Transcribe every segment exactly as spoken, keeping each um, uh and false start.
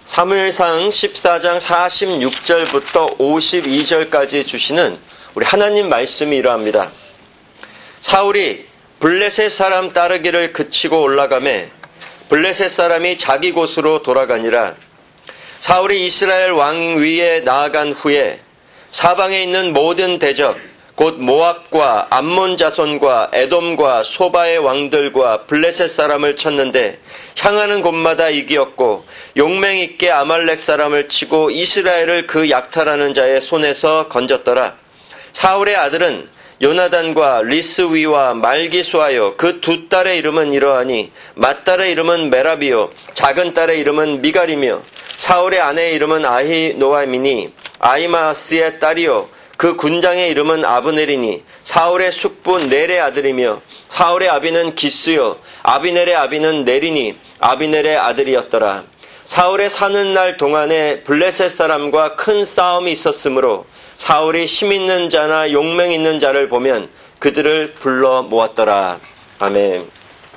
사무엘상 십사 장 사십육 절부터 오십이 절까지 주시는 우리 하나님 말씀이 이러합니다. 사울이 블레셋 사람 따르기를 그치고 올라가매 블레셋 사람이 자기 곳으로 돌아가니라. 사울이 이스라엘 왕 위에 나아간 후에 사방에 있는 모든 대적 곧 모압과 암몬 자손과 에돔과 소바의 왕들과 블레셋 사람을 쳤는데 향하는 곳마다 이기었고 용맹 있게 아말렉 사람을 치고 이스라엘을 그 약탈하는 자의 손에서 건졌더라. 사울의 아들은 요나단과 리스위와 말기수하여 그 두 딸의 이름은 이러하니 맏딸의 이름은 메라비요 작은 딸의 이름은 미갈이며 사울의 아내의 이름은 아히노아미니 아히마스의 딸이요 그 군장의 이름은 아브넬이니 사울의 숙부 넬의 아들이며 사울의 아비는 기스요 아비넬의 아비는 넬이니 아비넬의 아들이었더라. 사울의 사는 날 동안에 블레셋 사람과 큰 싸움이 있었으므로 사울이 힘 있는 자나 용맹 있는 자를 보면 그들을 불러 모았더라. 아멘.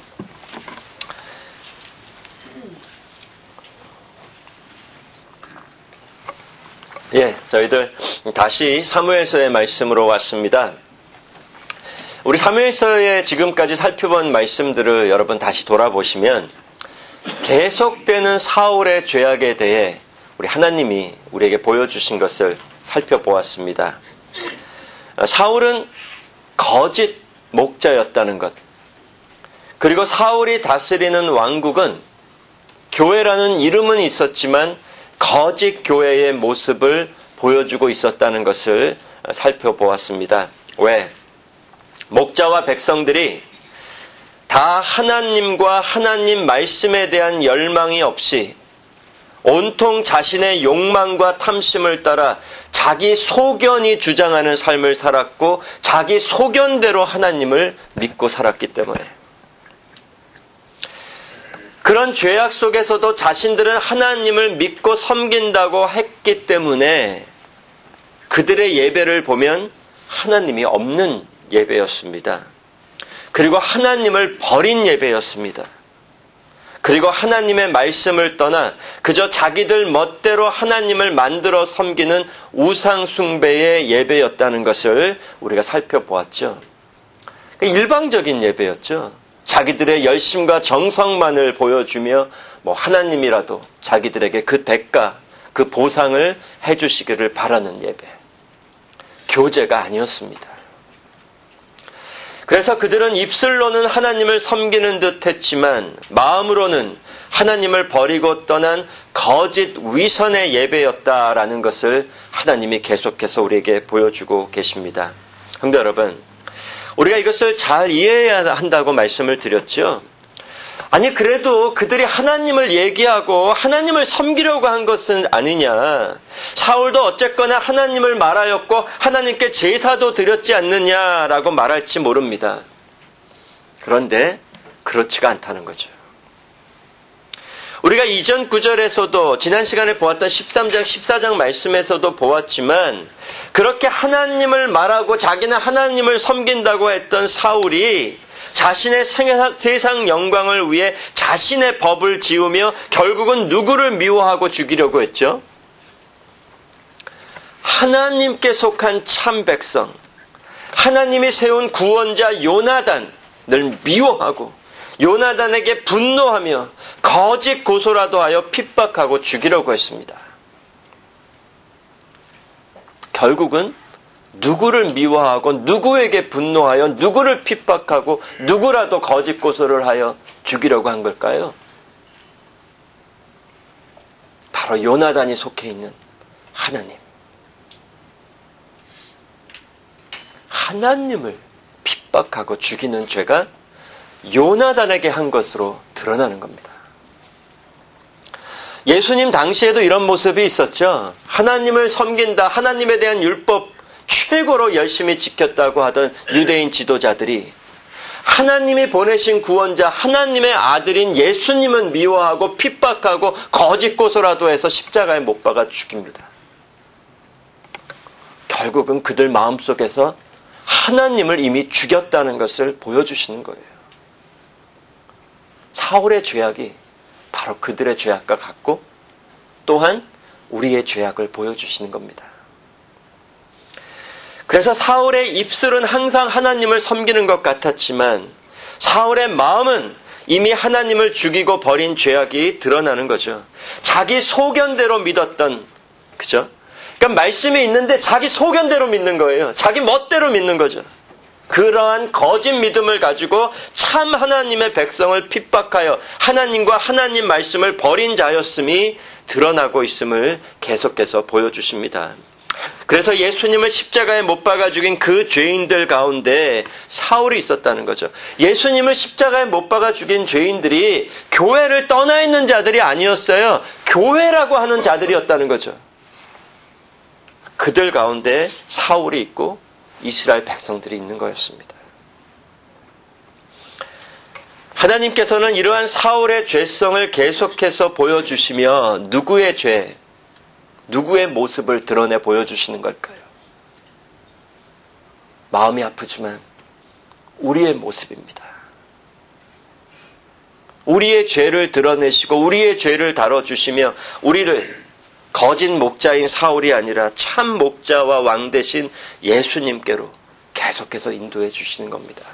예, 저희들 다시 사무엘서의 말씀으로 왔습니다. 우리 사무엘서에 지금까지 살펴본 말씀들을 여러분 다시 돌아보시면 계속되는 사울의 죄악에 대해 우리 하나님이 우리에게 보여주신 것을 살펴보았습니다. 사울은 거짓 목자였다는 것, 그리고 사울이 다스리는 왕국은 교회라는 이름은 있었지만 거짓 교회의 모습을 보여주고 있었다는 것을 살펴보았습니다. 왜? 목자와 백성들이 다 하나님과 하나님 말씀에 대한 열망이 없이 온통 자신의 욕망과 탐심을 따라 자기 소견이 주장하는 삶을 살았고 자기 소견대로 하나님을 믿고 살았기 때문에 그런 죄악 속에서도 자신들은 하나님을 믿고 섬긴다고 했기 때문에 그들의 예배를 보면 하나님이 없는 예배였습니다. 그리고 하나님을 버린 예배였습니다. 그리고 하나님의 말씀을 떠나 그저 자기들 멋대로 하나님을 만들어 섬기는 우상 숭배의 예배였다는 것을 우리가 살펴보았죠. 일방적인 예배였죠. 자기들의 열심과 정성만을 보여주며 뭐 하나님이라도 자기들에게 그 대가, 그 보상을 해주시기를 바라는 예배. 교제가 아니었습니다. 그래서 그들은 입술로는 하나님을 섬기는 듯 했지만 마음으로는 하나님을 버리고 떠난 거짓 위선의 예배였다라는 것을 하나님이 계속해서 우리에게 보여주고 계십니다. 성도 여러분, 우리가 이것을 잘 이해해야 한다고 말씀을 드렸죠. 아니 그래도 그들이 하나님을 얘기하고 하나님을 섬기려고 한 것은 아니냐. 사울도 어쨌거나 하나님을 말하였고 하나님께 제사도 드렸지 않느냐라고 말할지 모릅니다. 그런데 그렇지가 않다는 거죠. 우리가 이전 구절에서도 지난 시간에 보았던 십삼 장, 십사 장 말씀에서도 보았지만 그렇게 하나님을 말하고 자기는 하나님을 섬긴다고 했던 사울이 자신의 세상 영광을 위해 자신의 법을 지으며 결국은 누구를 미워하고 죽이려고 했죠? 하나님께 속한 참 백성, 하나님이 세운 구원자 요나단을 미워하고 요나단에게 분노하며 거짓 고소라도 하여 핍박하고 죽이려고 했습니다. 결국은 누구를 미워하고 누구에게 분노하여 누구를 핍박하고 누구라도 거짓 고소를 하여 죽이려고 한 걸까요? 바로 요나단이 속해 있는 하나님. 하나님을 핍박하고 죽이는 죄가 요나단에게 한 것으로 드러나는 겁니다. 예수님 당시에도 이런 모습이 있었죠. 하나님을 섬긴다, 하나님에 대한 율법 최고로 열심히 지켰다고 하던 유대인 지도자들이 하나님이 보내신 구원자, 하나님의 아들인 예수님은 미워하고 핍박하고 거짓 고소라도 해서 십자가에 못 박아 죽입니다. 결국은 그들 마음속에서 하나님을 이미 죽였다는 것을 보여주시는 거예요. 사울의 죄악이 바로 그들의 죄악과 같고 또한 우리의 죄악을 보여주시는 겁니다. 그래서 사울의 입술은 항상 하나님을 섬기는 것 같았지만 사울의 마음은 이미 하나님을 죽이고 버린 죄악이 드러나는 거죠. 자기 소견대로 믿었던, 그죠? 그러니까 말씀이 있는데 자기 소견대로 믿는 거예요. 자기 멋대로 믿는 거죠. 그러한 거짓 믿음을 가지고 참 하나님의 백성을 핍박하여 하나님과 하나님 말씀을 버린 자였음이 드러나고 있음을 계속해서 보여주십니다. 그래서 예수님을 십자가에 못 박아 죽인 그 죄인들 가운데 사울이 있었다는 거죠. 예수님을 십자가에 못 박아 죽인 죄인들이 교회를 떠나 있는 자들이 아니었어요. 교회라고 하는 자들이었다는 거죠. 그들 가운데 사울이 있고 이스라엘 백성들이 있는 거였습니다. 하나님께서는 이러한 사울의 죄성을 계속해서 보여주시며 누구의 죄, 누구의 모습을 드러내 보여주시는 걸까요? 마음이 아프지만 우리의 모습입니다. 우리의 죄를 드러내시고 우리의 죄를 다뤄주시며 우리를 거짓 목자인 사울이 아니라 참 목자와 왕 되신 예수님께로 계속해서 인도해 주시는 겁니다.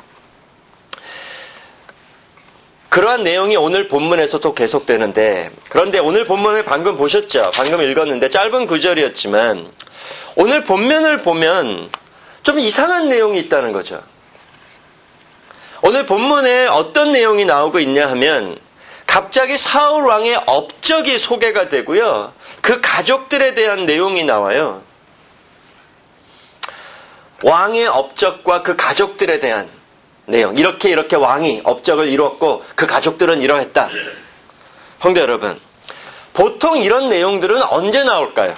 그러한 내용이 오늘 본문에서도 계속되는데, 그런데 오늘 본문을 방금 보셨죠? 방금 읽었는데 짧은 구절이었지만 오늘 본문을 보면 좀 이상한 내용이 있다는 거죠. 오늘 본문에 어떤 내용이 나오고 있냐 하면 갑자기 사울 왕의 업적이 소개가 되고요. 그 가족들에 대한 내용이 나와요. 왕의 업적과 그 가족들에 대한 내용. 이렇게 이렇게 왕이 업적을 이루었고 그 가족들은 이러했다. 형제 여러분, 보통 이런 내용들은 언제 나올까요?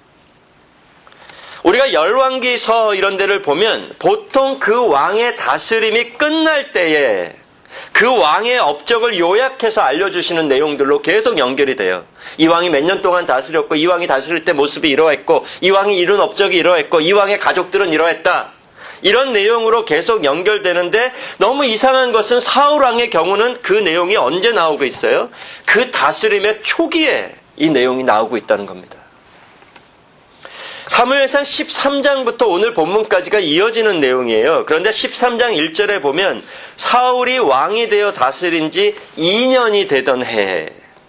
우리가 열왕기서 이런 데를 보면 보통 그 왕의 다스림이 끝날 때에 그 왕의 업적을 요약해서 알려주시는 내용들로 계속 연결이 돼요. 이 왕이 몇 년 동안 다스렸고 이 왕이 다스릴 때 모습이 이러했고 이 왕이 이룬 업적이 이러했고 이 왕의 가족들은 이러했다. 이런 내용으로 계속 연결되는데 너무 이상한 것은 사울 왕의 경우는 그 내용이 언제 나오고 있어요? 그 다스림의 초기에 이 내용이 나오고 있다는 겁니다. 사무엘상 십삼 장부터 오늘 본문까지가 이어지는 내용이에요. 그런데 십삼 장 일 절에 보면 사울이 왕이 되어 다스린 지 이 년이 되던 해에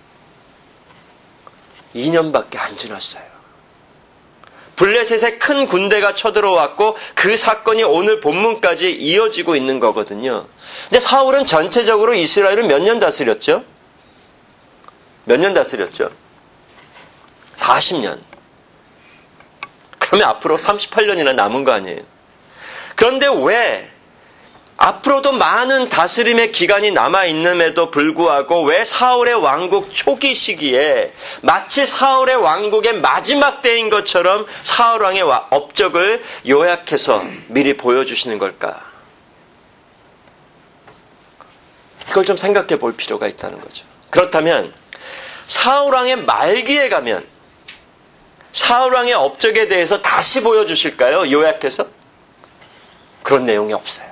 이 년밖에 안 지났어요. 블레셋의 큰 군대가 쳐들어왔고 그 사건이 오늘 본문까지 이어지고 있는 거거든요. 근데 사울은 전체적으로 이스라엘을 몇 년 다스렸죠? 몇 년 다스렸죠? 사십 년. 그러면 앞으로 삼십팔 년이나 남은 거 아니에요? 그런데 왜 앞으로도 많은 다스림의 기간이 남아있음에도 불구하고 왜 사울의 왕국 초기 시기에 마치 사울의 왕국의 마지막 때인 것처럼 사울 왕의 업적을 요약해서 미리 보여주시는 걸까? 이걸 좀 생각해 볼 필요가 있다는 거죠. 그렇다면 사울 왕의 말기에 가면 사울 왕의 업적에 대해서 다시 보여주실까요? 요약해서? 그런 내용이 없어요.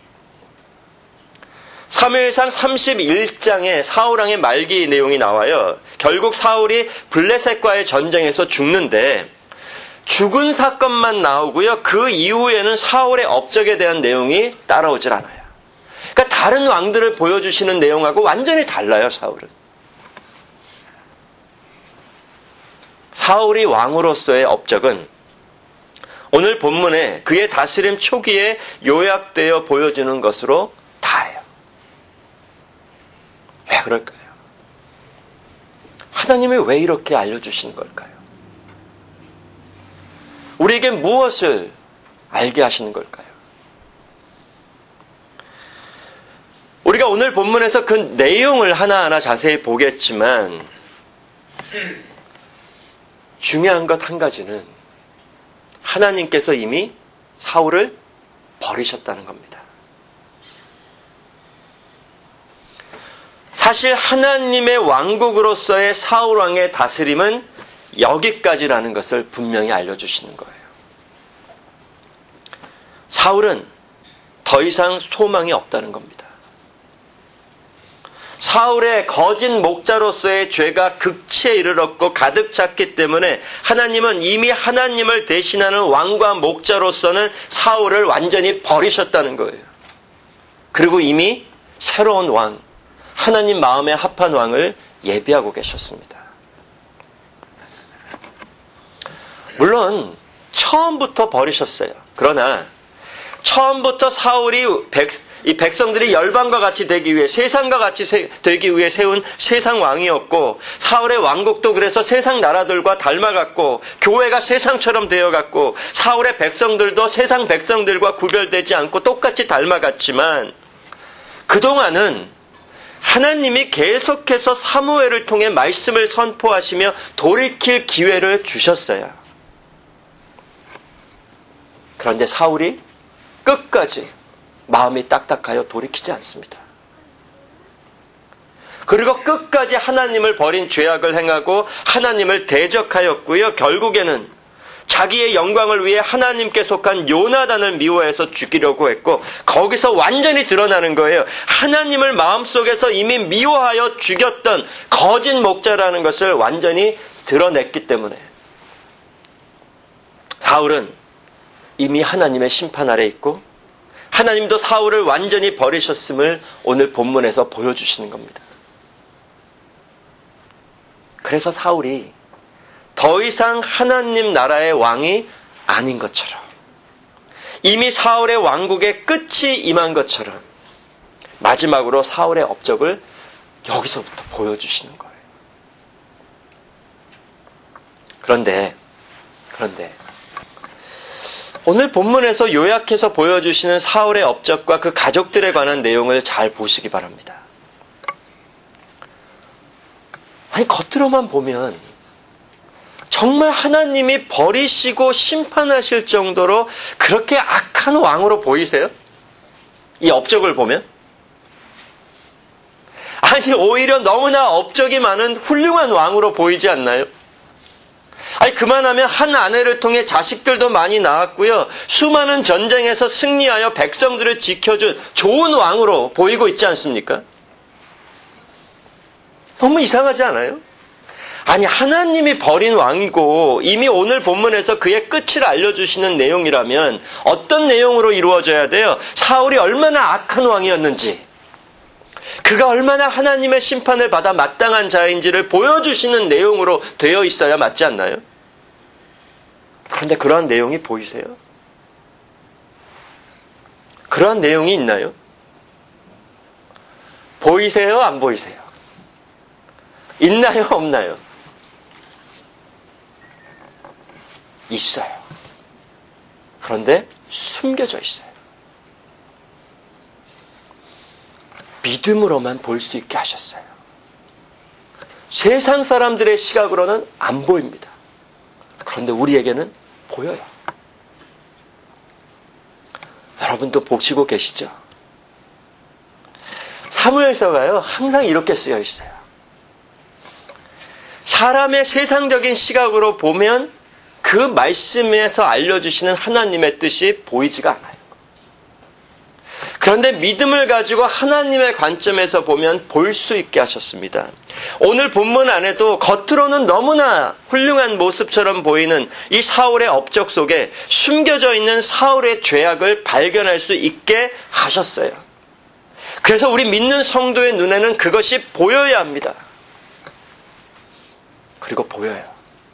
사무엘상 삼십일 장에 사울 왕의 말기 내용이 나와요. 결국 사울이 블레셋과의 전쟁에서 죽는데 죽은 사건만 나오고요. 그 이후에는 사울의 업적에 대한 내용이 따라오질 않아요. 그러니까 다른 왕들을 보여주시는 내용하고 완전히 달라요, 사울은. 사울이 왕으로서의 업적은 오늘 본문에 그의 다스림 초기에 요약되어 보여주는 것으로 다예요. 왜 그럴까요? 하나님이 왜 이렇게 알려주시는 걸까요? 우리에게 무엇을 알게 하시는 걸까요? 우리가 오늘 본문에서 그 내용을 하나하나 자세히 보겠지만 중요한 것 한 가지는 하나님께서 이미 사울을 버리셨다는 겁니다. 사실 하나님의 왕국으로서의 사울 왕의 다스림은 여기까지라는 것을 분명히 알려주시는 거예요. 사울은 더 이상 소망이 없다는 겁니다. 사울의 거짓 목자로서의 죄가 극치에 이르렀고 가득 찼기 때문에 하나님은 이미 하나님을 대신하는 왕과 목자로서는 사울을 완전히 버리셨다는 거예요. 그리고 이미 새로운 왕, 하나님 마음에 합한 왕을 예비하고 계셨습니다. 물론 처음부터 버리셨어요. 그러나 처음부터 사울이 백, 이 백성들이 열방과 같이 되기 위해, 세상과 같이 세, 되기 위해 세운 세상 왕이었고, 사울의 왕국도 그래서 세상 나라들과 닮아갔고, 교회가 세상처럼 되어갔고, 사울의 백성들도 세상 백성들과 구별되지 않고 똑같이 닮아갔지만, 그동안은 하나님이 계속해서 사무엘을 통해 말씀을 선포하시며 돌이킬 기회를 주셨어요. 그런데 사울이 끝까지 마음이 딱딱하여 돌이키지 않습니다. 그리고 끝까지 하나님을 버린 죄악을 행하고 하나님을 대적하였고요. 결국에는 자기의 영광을 위해 하나님께 속한 요나단을 미워해서 죽이려고 했고, 거기서 완전히 드러나는 거예요. 하나님을 마음속에서 이미 미워하여 죽였던 거짓 목자라는 것을 완전히 드러냈기 때문에 사울은 이미 하나님의 심판 아래 있고, 하나님도 사울을 완전히 버리셨음을 오늘 본문에서 보여주시는 겁니다. 그래서 사울이 더 이상 하나님 나라의 왕이 아닌 것처럼, 이미 사울의 왕국의 끝이 임한 것처럼 마지막으로 사울의 업적을 여기서부터 보여주시는 거예요. 그런데 그런데 오늘 본문에서 요약해서 보여주시는 사울의 업적과 그 가족들에 관한 내용을 잘 보시기 바랍니다. 아니, 겉으로만 보면 정말 하나님이 버리시고 심판하실 정도로 그렇게 악한 왕으로 보이세요? 이 업적을 보면? 아니, 오히려 너무나 업적이 많은 훌륭한 왕으로 보이지 않나요? 아니, 그만하면 한 아내를 통해 자식들도 많이 낳았고요. 수많은 전쟁에서 승리하여 백성들을 지켜준 좋은 왕으로 보이고 있지 않습니까? 너무 이상하지 않아요? 아니, 하나님이 버린 왕이고 이미 오늘 본문에서 그의 끝을 알려주시는 내용이라면 어떤 내용으로 이루어져야 돼요? 사울이 얼마나 악한 왕이었는지, 그가 얼마나 하나님의 심판을 받아 마땅한 자인지를 보여주시는 내용으로 되어 있어야 맞지 않나요? 그런데 그러한 내용이 보이세요? 그러한 내용이 있나요? 보이세요? 안 보이세요? 있나요? 없나요? 있어요. 그런데 숨겨져 있어요. 믿음으로만 볼 수 있게 하셨어요. 세상 사람들의 시각으로는 안 보입니다. 그런데 우리에게는 보여요. 여러분도 보시고 계시죠? 사무엘서가요, 항상 이렇게 쓰여 있어요. 사람의 세상적인 시각으로 보면 그 말씀에서 알려주시는 하나님의 뜻이 보이지가 않아요. 그런데 믿음을 가지고 하나님의 관점에서 보면 볼 수 있게 하셨습니다. 오늘 본문 안에도 겉으로는 너무나 훌륭한 모습처럼 보이는 이 사울의 업적 속에 숨겨져 있는 사울의 죄악을 발견할 수 있게 하셨어요. 그래서 우리 믿는 성도의 눈에는 그것이 보여야 합니다. 그리고 보여요.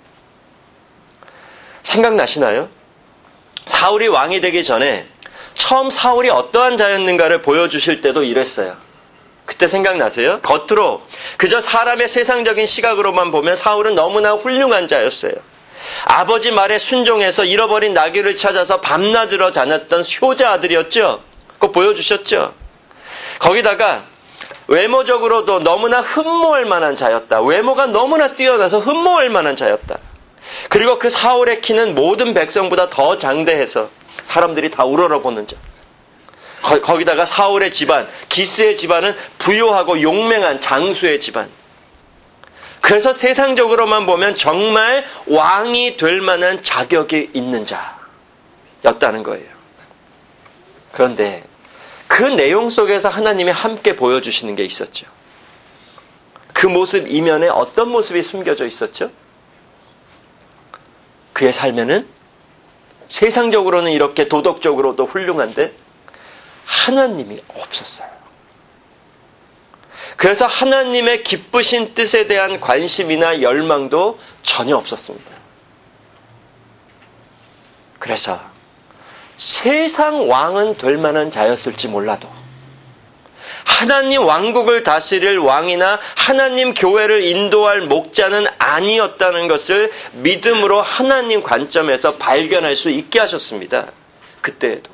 생각나시나요? 사울이 왕이 되기 전에 처음 사울이 어떠한 자였는가를 보여주실 때도 이랬어요. 그때 생각나세요? 겉으로 그저 사람의 세상적인 시각으로만 보면 사울은 너무나 훌륭한 자였어요. 아버지 말에 순종해서 잃어버린 나귀를 찾아서 밤낮으로 다녔던 효자 아들이었죠. 그거 보여주셨죠. 거기다가 외모적으로도 너무나 흠모할 만한 자였다. 외모가 너무나 뛰어나서 흠모할 만한 자였다. 그리고 그 사울의 키는 모든 백성보다 더 장대해서 사람들이 다 우러러보는 자. 거기다가 사울의 집안, 기스의 집안은 부유하고 용맹한 장수의 집안. 그래서 세상적으로만 보면 정말 왕이 될 만한 자격이 있는 자였다는 거예요. 그런데 그 내용 속에서 하나님이 함께 보여주시는 게 있었죠. 그 모습 이면에 어떤 모습이 숨겨져 있었죠? 그의 삶에는 세상적으로는 이렇게 도덕적으로도 훌륭한데 하나님이 없었어요. 그래서 하나님의 기쁘신 뜻에 대한 관심이나 열망도 전혀 없었습니다. 그래서 세상 왕은 될 만한 자였을지 몰라도 하나님 왕국을 다스릴 왕이나 하나님 교회를 인도할 목자는 아니었다는 것을 믿음으로 하나님 관점에서 발견할 수 있게 하셨습니다. 그때에도.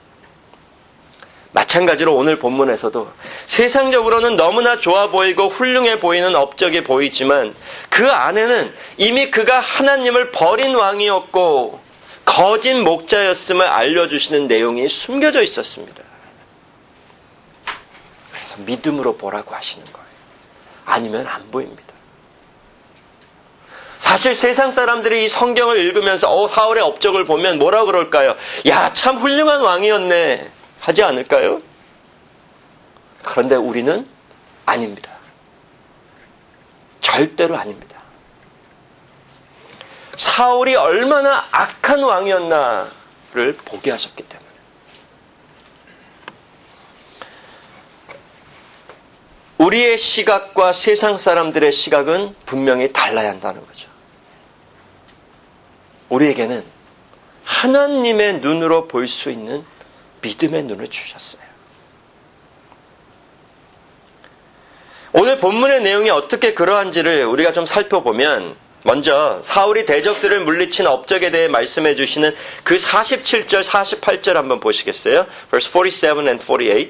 마찬가지로 오늘 본문에서도 세상적으로는 너무나 좋아 보이고 훌륭해 보이는 업적이 보이지만 그 안에는 이미 그가 하나님을 버린 왕이었고 거짓 목자였음을 알려주시는 내용이 숨겨져 있었습니다. 그래서 믿음으로 보라고 하시는 거예요. 아니면 안 보입니다. 사실 세상 사람들이 이 성경을 읽으면서 어, 사울의 업적을 보면 뭐라 그럴까요? 야, 참 훌륭한 왕이었네. 하지 않을까요? 그런데 우리는 아닙니다. 절대로 아닙니다. 사울이 얼마나 악한 왕이었나를 보게 하셨기 때문에. 우리의 시각과 세상 사람들의 시각은 분명히 달라야 한다는 거죠. 우리에게는 하나님의 눈으로 볼 수 있는 믿음의 눈을 주셨어요. 오늘 본문의 내용이 어떻게 그러한지를 우리가 좀 살펴보면 먼저 사울이 대적들을 물리친 업적에 대해 말씀해 주시는 그 사십칠 절, 사십팔 절 한번 보시겠어요? verse forty-seven and forty-eight.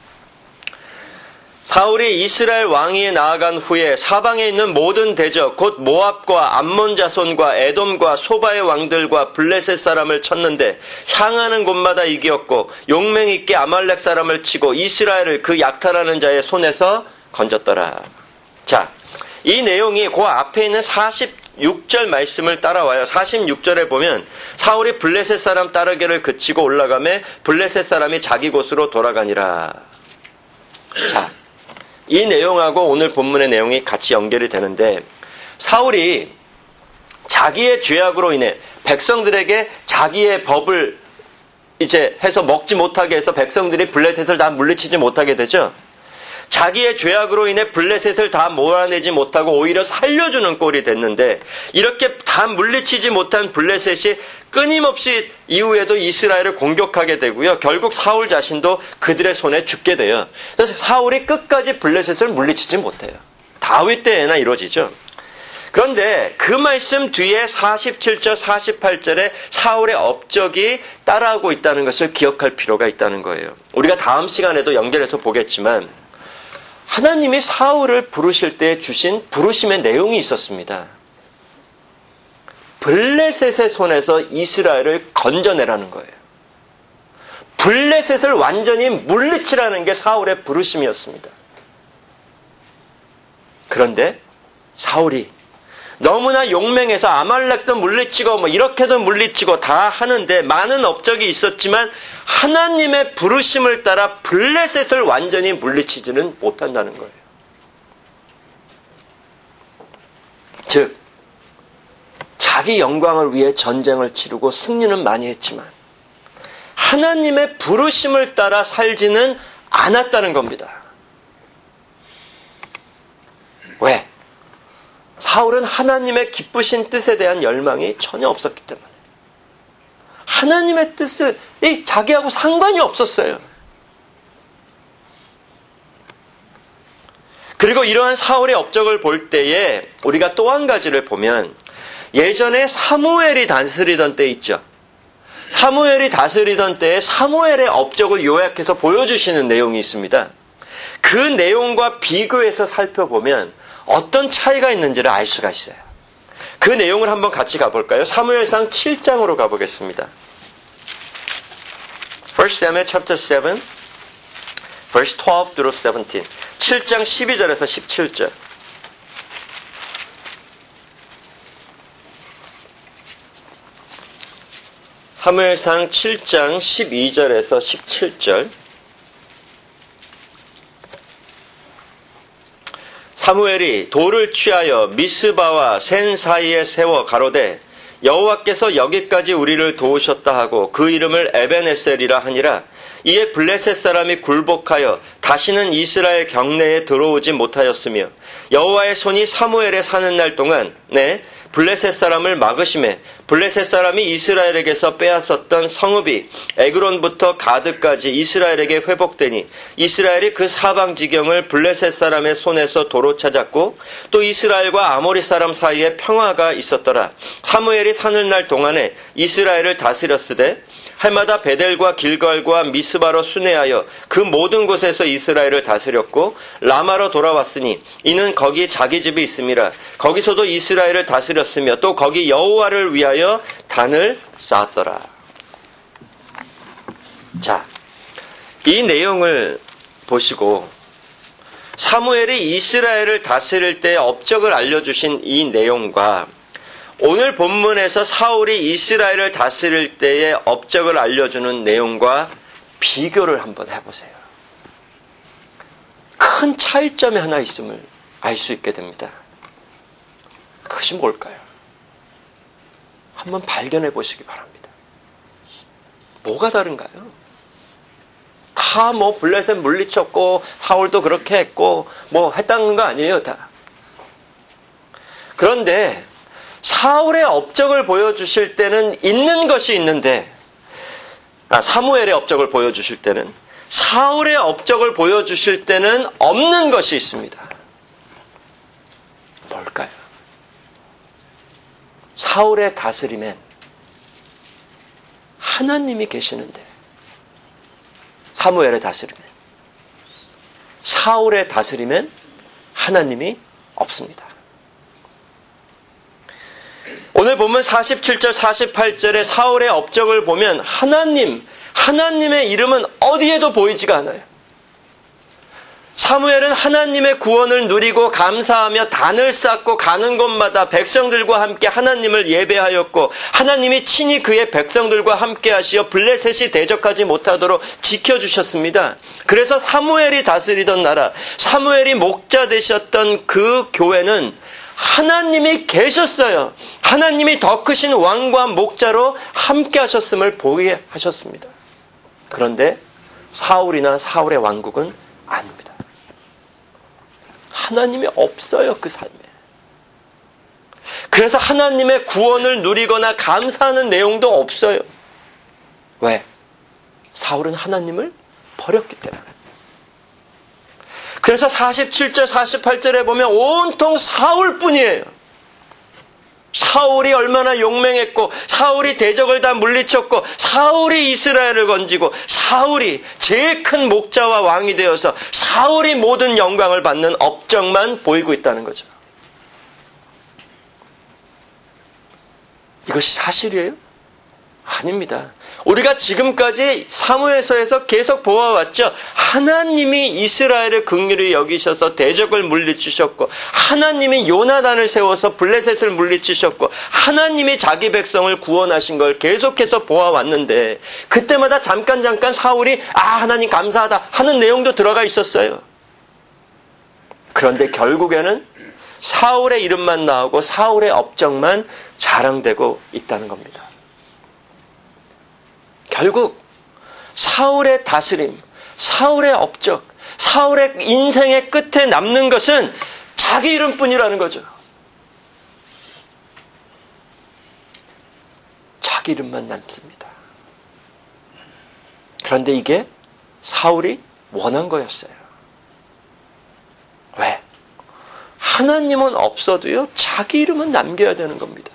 사울이 이스라엘 왕위에 나아간 후에 사방에 있는 모든 대적 곧 모압과 암몬 자손과 에돔과 소바의 왕들과 블레셋 사람을 쳤는데 향하는 곳마다 이겼고 용맹 있게 아말렉 사람을 치고 이스라엘을 그 약탈하는 자의 손에서 건졌더라. 자, 이 내용이 그 앞에 있는 사십육 절 말씀을 따라와요. 사십육 절에 보면 사울이 블레셋 사람 따르기를 그치고 올라가매 블레셋 사람이 자기 곳으로 돌아가니라. 자, 이 내용하고 오늘 본문의 내용이 같이 연결이 되는데 사울이 자기의 죄악으로 인해 백성들에게 자기의 법을 이제 해서 먹지 못하게 해서 백성들이 블레셋을 다 물리치지 못하게 되죠. 자기의 죄악으로 인해 블레셋을 다 몰아내지 못하고 오히려 살려주는 꼴이 됐는데 이렇게 다 물리치지 못한 블레셋이 끊임없이 이후에도 이스라엘을 공격하게 되고요. 결국 사울 자신도 그들의 손에 죽게 돼요. 그래서 사울이 끝까지 블레셋을 물리치지 못해요. 다윗 때에나 이루어지죠. 그런데 그 말씀 뒤에 사십칠 절, 사십팔 절에 사울의 업적이 따라오고 있다는 것을 기억할 필요가 있다는 거예요. 우리가 다음 시간에도 연결해서 보겠지만 하나님이 사울을 부르실 때 주신 부르심의 내용이 있었습니다. 블레셋의 손에서 이스라엘을 건져내라는 거예요. 블레셋을 완전히 물리치라는 게 사울의 부르심이었습니다. 그런데 사울이 너무나 용맹해서 아말렉도 물리치고 뭐 이렇게도 물리치고 다 하는데 많은 업적이 있었지만 하나님의 부르심을 따라 블레셋을 완전히 물리치지는 못한다는 거예요. 즉 자기 영광을 위해 전쟁을 치르고 승리는 많이 했지만 하나님의 부르심을 따라 살지는 않았다는 겁니다. 왜? 사울은 하나님의 기쁘신 뜻에 대한 열망이 전혀 없었기 때문에 하나님의 뜻을 자기하고 상관이 없었어요. 그리고 이러한 사울의 업적을 볼 때에 우리가 또 한 가지를 보면 예전에 사무엘이 다스리던 때 있죠. 사무엘이 다스리던 때에 사무엘의 업적을 요약해서 보여주시는 내용이 있습니다. 그 내용과 비교해서 살펴보면 어떤 차이가 있는지를 알 수가 있어요. 그 내용을 한번 같이 가볼까요? 사무엘상 칠 장으로 가보겠습니다. First Samuel chapter seven, verse twelve through seventeen. 칠 장 십이 절에서 십칠 절. 사무엘상 칠 장 십이 절에서 십칠 절. 사무엘이 돌을 취하여 미스바와 센 사이에 세워 가로되 여호와께서 여기까지 우리를 도우셨다 하고 그 이름을 에벤에셀이라 하니라. 이에 블레셋 사람이 굴복하여 다시는 이스라엘 경내에 들어오지 못하였으며 여호와의 손이 사무엘에 사는 날 동안 네 블레셋 사람을 막으심에 블레셋 사람이 이스라엘에게서 빼앗았던 성읍이 에그론부터 가드까지 이스라엘에게 회복되니 이스라엘이 그 사방 지경을 블레셋 사람의 손에서 도로 찾았고 또 이스라엘과 아모리 사람 사이에 평화가 있었더라. 사무엘이 사는 날 동안에 이스라엘을 다스렸으되 해마다 베델과 길갈과 미스바로 순회하여 그 모든 곳에서 이스라엘을 다스렸고 라마로 돌아왔으니 이는 거기 자기 집이 있음이라. 거기서도 이스라엘을 다스렸으며 또 거기 여호와를 위하여 단을 쌓았더라. 자, 이 내용을 보시고 사무엘이 이스라엘을 다스릴 때 업적을 알려주신 이 내용과 오늘 본문에서 사울이 이스라엘을 다스릴 때의 업적을 알려주는 내용과 비교를 한번 해보세요. 큰 차이점이 하나 있음을 알 수 있게 됩니다. 그것이 뭘까요? 한번 발견해 보시기 바랍니다. 뭐가 다른가요? 다 뭐 블레셋 물리쳤고 사울도 그렇게 했고 뭐 했다는 거 아니에요, 다. 그런데 사울의 업적을 보여주실 때는 있는 것이 있는데, 아, 사무엘의 업적을 보여주실 때는, 사울의 업적을 보여주실 때는 없는 것이 있습니다. 뭘까요? 사울의 다스림엔 하나님이 계시는데, 사무엘의 다스림엔, 사울의 다스림엔 하나님이 없습니다. 오늘 보면 사십칠 절 사십팔 절의 사울의 업적을 보면 하나님, 하나님의 이름은 어디에도 보이지가 않아요. 사무엘은 하나님의 구원을 누리고 감사하며 단을 쌓고 가는 곳마다 백성들과 함께 하나님을 예배하였고 하나님이 친히 그의 백성들과 함께 하시어 블레셋이 대적하지 못하도록 지켜주셨습니다. 그래서 사무엘이 다스리던 나라, 사무엘이 목자 되셨던 그 교회는 하나님이 계셨어요. 하나님이 더 크신 왕과 목자로 함께 하셨음을 보이게 하셨습니다. 그런데 사울이나 사울의 왕국은 아닙니다. 하나님이 없어요, 그 삶에. 그래서 하나님의 구원을 누리거나 감사하는 내용도 없어요. 왜? 사울은 하나님을 버렸기 때문에. 그래서 사십칠 절 사십팔 절에 보면 온통 사울뿐이에요. 사울이 얼마나 용맹했고 사울이 대적을 다 물리쳤고 사울이 이스라엘을 건지고 사울이 제일 큰 목자와 왕이 되어서 사울이 모든 영광을 받는 업적만 보이고 있다는 거죠. 이것이 사실이에요? 아닙니다. 우리가 지금까지 사무엘서에서 계속 보아왔죠. 하나님이 이스라엘을 긍휼히 여기셔서 대적을 물리치셨고 하나님이 요나단을 세워서 블레셋을 물리치셨고 하나님이 자기 백성을 구원하신 걸 계속해서 보아왔는데 그때마다 잠깐 잠깐 사울이 아 하나님 감사하다 하는 내용도 들어가 있었어요. 그런데 결국에는 사울의 이름만 나오고 사울의 업적만 자랑되고 있다는 겁니다. 결국 사울의 다스림, 사울의 업적, 사울의 인생의 끝에 남는 것은 자기 이름뿐이라는 거죠. 자기 이름만 남습니다. 그런데 이게 사울이 원한 거였어요. 왜? 하나님은 없어도요, 자기 이름은 남겨야 되는 겁니다.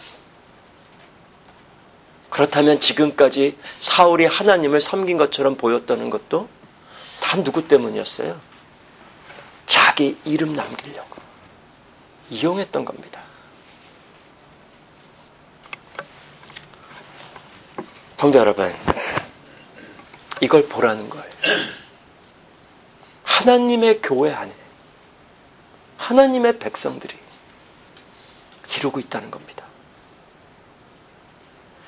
그렇다면 지금까지 사울이 하나님을 섬긴 것처럼 보였다는 것도 다 누구 때문이었어요? 자기 이름 남기려고 이용했던 겁니다. 성도 여러분, 이걸 보라는 거예요. 하나님의 교회 안에 하나님의 백성들이 이루고 있다는 겁니다.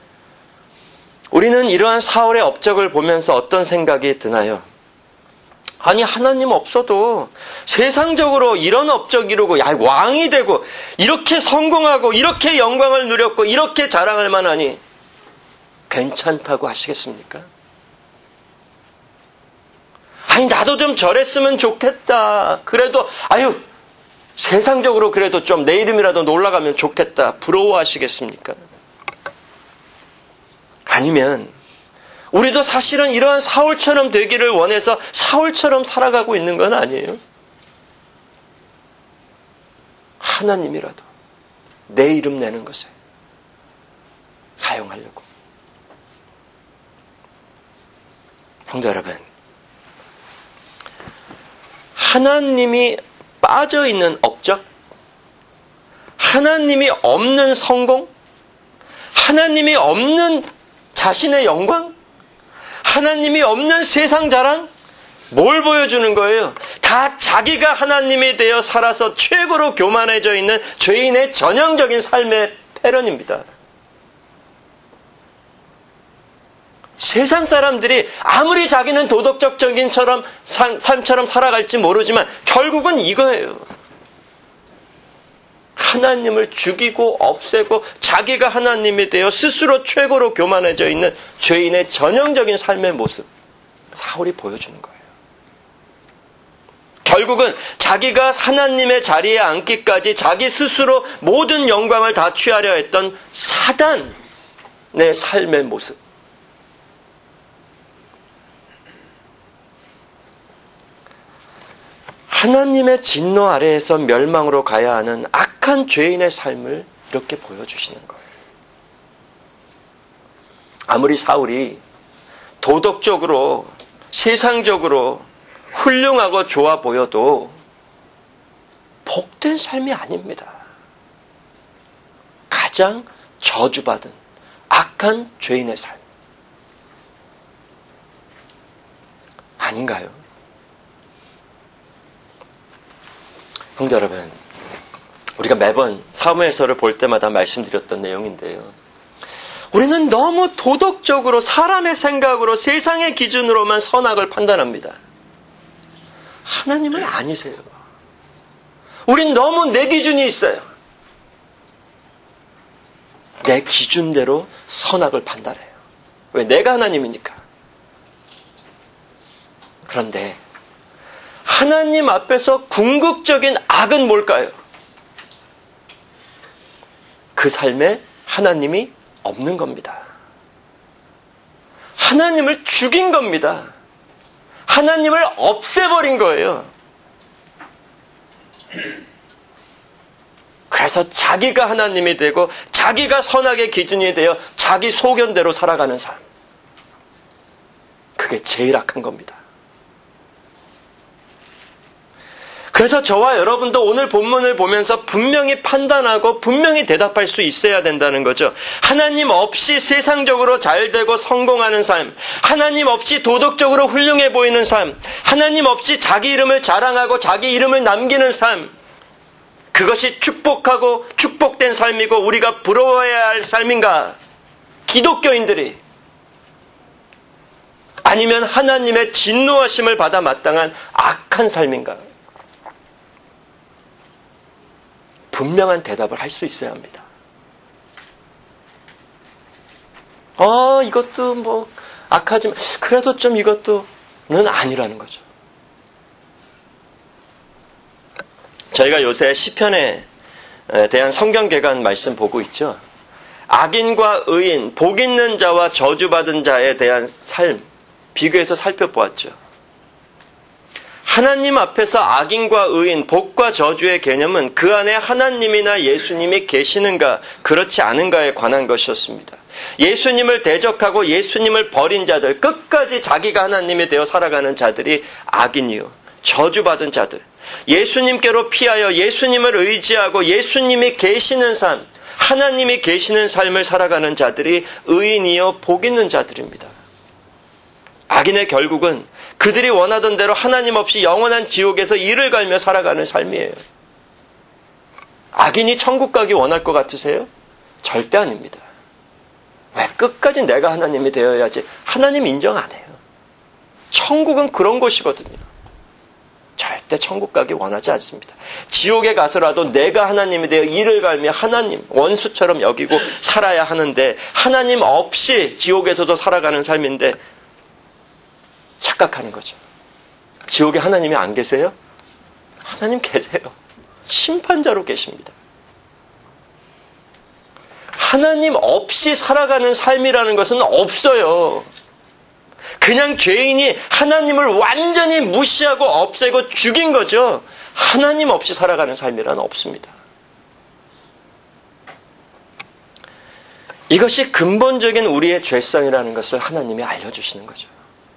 우리는 이러한 사울의 업적을 보면서 어떤 생각이 드나요? 아니, 하나님 없어도 세상적으로 이런 업적 이루고, 야, 왕이 되고, 이렇게 성공하고, 이렇게 영광을 누렸고, 이렇게 자랑할 만하니, 괜찮다고 하시겠습니까? 아니, 나도 좀 저랬으면 좋겠다. 그래도, 아유, 세상적으로 그래도 좀 내 이름이라도 놀라가면 좋겠다. 부러워하시겠습니까? 아니면, 우리도 사실은 이러한 사울처럼 되기를 원해서 사울처럼 살아가고 있는 건 아니에요. 하나님이라도 내 이름 내는 것에 사용하려고. 성도 여러분, 하나님이 빠져있는 업적, 하나님이 없는 성공, 하나님이 없는 자신의 영광, 하나님이 없는 세상 자랑, 뭘 보여주는 거예요? 다 자기가 하나님이 되어 살아서 최고로 교만해져 있는 죄인의 전형적인 삶의 패런입니다. 세상 사람들이 아무리 자기는 도덕적인 삶처럼 살아갈지 모르지만 결국은 이거예요. 하나님을 죽이고 없애고 자기가 하나님이 되어 스스로 최고로 교만해져 있는 죄인의 전형적인 삶의 모습, 사울이 보여주는 거예요. 결국은 자기가 하나님의 자리에 앉기까지 자기 스스로 모든 영광을 다 취하려 했던 사단의 삶의 모습. 하나님의 진노 아래에서 멸망으로 가야 하는 악한 죄인의 삶을 이렇게 보여주시는 거예요. 아무리 사울이 도덕적으로, 세상적으로 훌륭하고 좋아 보여도 복된 삶이 아닙니다. 가장 저주받은 악한 죄인의 삶. 아닌가요? 성도 여러분, 우리가 매번 사무엘서를 볼 때마다 말씀드렸던 내용인데요. 우리는 너무 도덕적으로 사람의 생각으로 세상의 기준으로만 선악을 판단합니다. 하나님은 아니세요. 우린 너무 내 기준이 있어요. 내 기준대로 선악을 판단해요. 왜? 내가 하나님이니까. 그런데 하나님 앞에서 궁극적인 악은 뭘까요? 그 삶에 하나님이 없는 겁니다. 하나님을 죽인 겁니다. 하나님을 없애버린 거예요. 그래서 자기가 하나님이 되고 자기가 선악의 기준이 되어 자기 소견대로 살아가는 삶. 그게 제일 악한 겁니다. 그래서 저와 여러분도 오늘 본문을 보면서 분명히 판단하고 분명히 대답할 수 있어야 된다는 거죠. 하나님 없이 세상적으로 잘되고 성공하는 삶, 하나님 없이 도덕적으로 훌륭해 보이는 삶, 하나님 없이 자기 이름을 자랑하고 자기 이름을 남기는 삶, 그것이 축복하고 축복된 삶이고 우리가 부러워해야 할 삶인가? 기독교인들이. 아니면 하나님의 진노하심을 받아 마땅한 악한 삶인가? 분명한 대답을 할 수 있어야 합니다. 어, 이것도 뭐 악하지만 그래도 좀 이것도는 아니라는 거죠. 저희가 요새 시편에 대한 성경개관 말씀 보고 있죠. 악인과 의인, 복 있는 자와 저주받은 자에 대한 삶 비교해서 살펴보았죠. 하나님 앞에서 악인과 의인, 복과 저주의 개념은 그 안에 하나님이나 예수님이 계시는가 그렇지 않은가에 관한 것이었습니다. 예수님을 대적하고 예수님을 버린 자들, 끝까지 자기가 하나님이 되어 살아가는 자들이 악인이요, 저주받은 자들, 예수님께로 피하여 예수님을 의지하고 예수님이 계시는 삶, 하나님이 계시는 삶을 살아가는 자들이 의인이요 복 있는 자들입니다. 악인의 결국은 그들이 원하던 대로 하나님 없이 영원한 지옥에서 이를 갈며 살아가는 삶이에요. 악인이 천국 가기 원할 것 같으세요? 절대 아닙니다. 왜? 끝까지 내가 하나님이 되어야지. 하나님 인정 안 해요. 천국은 그런 곳이거든요. 절대 천국 가기 원하지 않습니다. 지옥에 가서라도 내가 하나님에 대해 이를 갈며 하나님 원수처럼 여기고 살아야 하는데 하나님 없이 지옥에서도 살아가는 삶인데 착각하는 거죠. 지옥에 하나님이 안 계세요? 하나님 계세요. 심판자로 계십니다. 하나님 없이 살아가는 삶이라는 것은 없어요. 그냥 죄인이 하나님을 완전히 무시하고 없애고 죽인 거죠. 하나님 없이 살아가는 삶이란 없습니다. 이것이 근본적인 우리의 죄성이라는 것을 하나님이 알려주시는 거죠.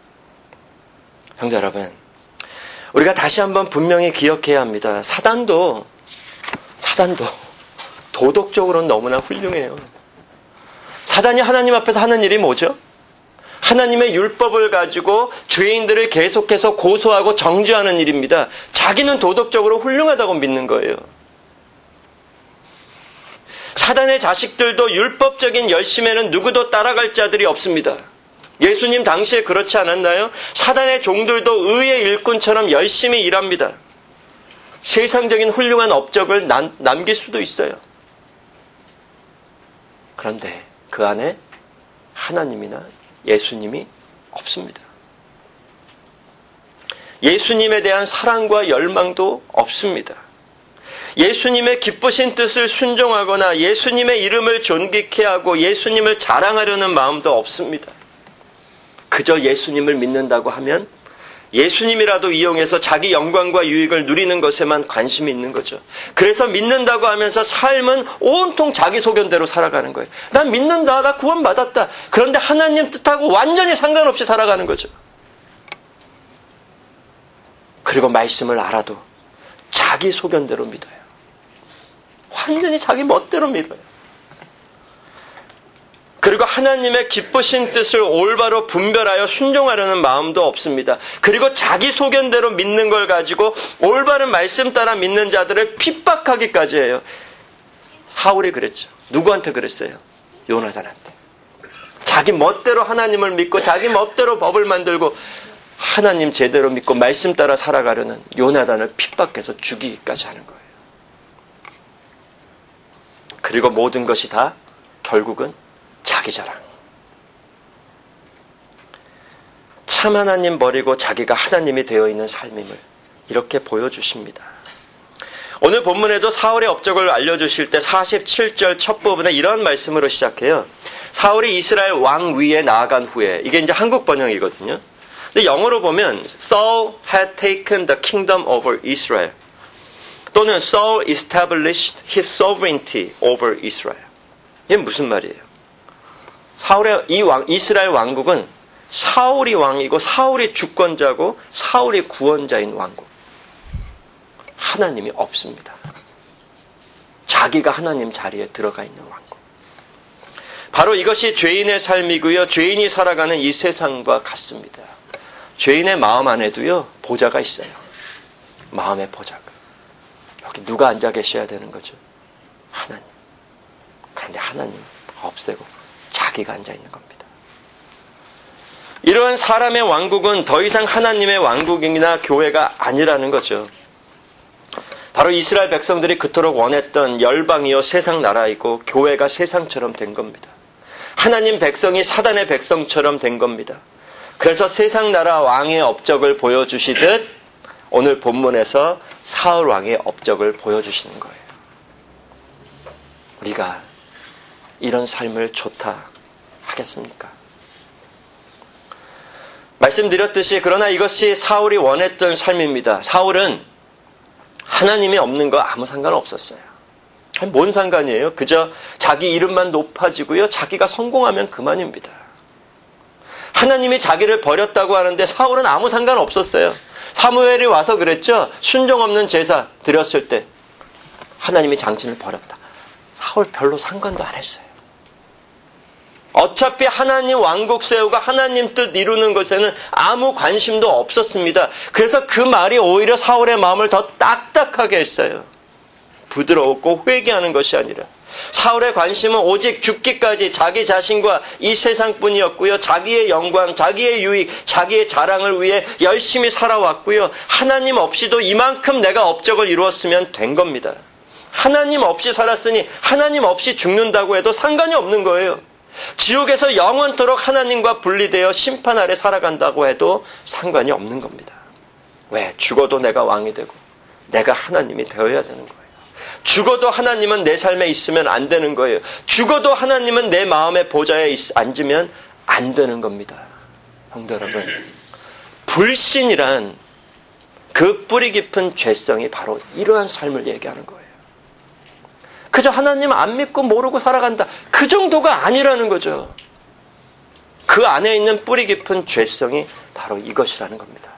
형제 여러분, 우리가 다시 한번 분명히 기억해야 합니다. 사단도, 사단도 도덕적으로는 너무나 훌륭해요. 사단이 하나님 앞에서 하는 일이 뭐죠? 하나님의 율법을 가지고 죄인들을 계속해서 고소하고 정죄하는 일입니다. 자기는 도덕적으로 훌륭하다고 믿는 거예요. 사단의 자식들도 율법적인 열심에는 누구도 따라갈 자들이 없습니다. 예수님 당시에 그렇지 않았나요? 사단의 종들도 의의 일꾼처럼 열심히 일합니다. 세상적인 훌륭한 업적을 남, 남길 수도 있어요. 그런데 그 안에 하나님이나 예수님이 없습니다. 예수님에 대한 사랑과 열망도 없습니다. 예수님의 기쁘신 뜻을 순종하거나 예수님의 이름을 존귀케 하고 예수님을 자랑하려는 마음도 없습니다. 그저 예수님을 믿는다고 하면 예수님이라도 이용해서 자기 영광과 유익을 누리는 것에만 관심이 있는 거죠. 그래서 믿는다고 하면서 삶은 온통 자기 소견대로 살아가는 거예요. 난 믿는다. 나 구원받았다. 그런데 하나님 뜻하고 완전히 상관없이 살아가는 거죠. 그리고 말씀을 알아도 자기 소견대로 믿어요. 완전히 자기 멋대로 믿어요. 그리고 하나님의 기쁘신 뜻을 올바로 분별하여 순종하려는 마음도 없습니다. 그리고 자기 소견대로 믿는 걸 가지고 올바른 말씀 따라 믿는 자들을 핍박하기까지 해요. 사울이 그랬죠. 누구한테 그랬어요? 요나단한테. 자기 멋대로 하나님을 믿고 자기 멋대로 법을 만들고 하나님 제대로 믿고 말씀 따라 살아가려는 요나단을 핍박해서 죽이기까지 하는 거예요. 그리고 모든 것이 다 결국은 자기 자랑. 참 하나님 버리고 자기가 하나님이 되어 있는 삶임을 이렇게 보여주십니다. 오늘 본문에도 사울의 업적을 알려주실 때 사십칠 절 첫 부분에 이런 말씀으로 시작해요. 사울이 이스라엘 왕 위에 나아간 후에, 이게 이제 한국 번역이거든요. 근데 영어로 보면 Saul had taken the kingdom over Israel. 또는 Saul established his sovereignty over Israel. 이게 무슨 말이에요? 사울의 이 왕, 이스라엘 왕국은 사울이 왕이고 사울이 주권자고 사울이 구원자인 왕국. 하나님이 없습니다. 자기가 하나님 자리에 들어가 있는 왕국. 바로 이것이 죄인의 삶이고요. 죄인이 살아가는 이 세상과 같습니다. 죄인의 마음 안에도요. 보좌가 있어요. 마음의 보좌가. 여기 누가 앉아 계셔야 되는 거죠? 하나님. 그런데 하나님 없애고 자기가 앉아 있는 겁니다. 이러한 사람의 왕국은 더 이상 하나님의 왕국이나 교회가 아니라는 거죠. 바로 이스라엘 백성들이 그토록 원했던 열방이요 세상 나라이고 교회가 세상처럼 된 겁니다. 하나님 백성이 사단의 백성처럼 된 겁니다. 그래서 세상 나라 왕의 업적을 보여주시듯 오늘 본문에서 사울 왕의 업적을 보여주시는 거예요. 우리가 이런 삶을 좋다 하겠습니까? 말씀드렸듯이 그러나 이것이 사울이 원했던 삶입니다. 사울은 하나님이 없는 거 아무 상관없었어요. 뭔 상관이에요? 그저 자기 이름만 높아지고요. 자기가 성공하면 그만입니다. 하나님이 자기를 버렸다고 하는데 사울은 아무 상관없었어요. 사무엘이 와서 그랬죠. 순종 없는 제사 드렸을 때 하나님이 당신을 버렸다. 사울 별로 상관도 안 했어요. 어차피 하나님 왕국 세우고 하나님 뜻 이루는 것에는 아무 관심도 없었습니다. 그래서 그 말이 오히려 사울의 마음을 더 딱딱하게 했어요. 부드러웠고 회개하는 것이 아니라 사울의 관심은 오직 죽기까지 자기 자신과 이 세상뿐이었고요. 자기의 영광, 자기의 유익, 자기의 자랑을 위해 열심히 살아왔고요. 하나님 없이도 이만큼 내가 업적을 이루었으면 된 겁니다. 하나님 없이 살았으니 하나님 없이 죽는다고 해도 상관이 없는 거예요. 지옥에서 영원토록 하나님과 분리되어 심판 아래 살아간다고 해도 상관이 없는 겁니다. 왜? 죽어도 내가 왕이 되고 내가 하나님이 되어야 되는 거예요. 죽어도 하나님은 내 삶에 있으면 안 되는 거예요. 죽어도 하나님은 내 마음의 보좌에 앉으면 안 되는 겁니다. 성도 여러분, 불신이란 그 뿌리 깊은 죄성이 바로 이러한 삶을 얘기하는 거예요. 그저 하나님 안 믿고 모르고 살아간다. 그 정도가 아니라는 거죠. 그 안에 있는 뿌리 깊은 죄성이 바로 이것이라는 겁니다.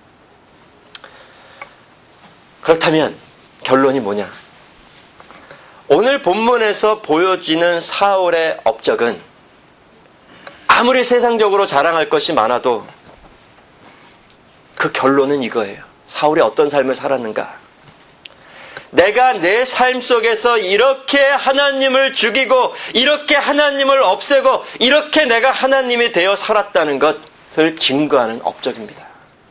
그렇다면 결론이 뭐냐? 오늘 본문에서 보여지는 사울의 업적은 아무리 세상적으로 자랑할 것이 많아도 그 결론은 이거예요. 사울이 어떤 삶을 살았는가? 내가 내 삶 속에서 이렇게 하나님을 죽이고 이렇게 하나님을 없애고 이렇게 내가 하나님이 되어 살았다는 것을 증거하는 업적입니다.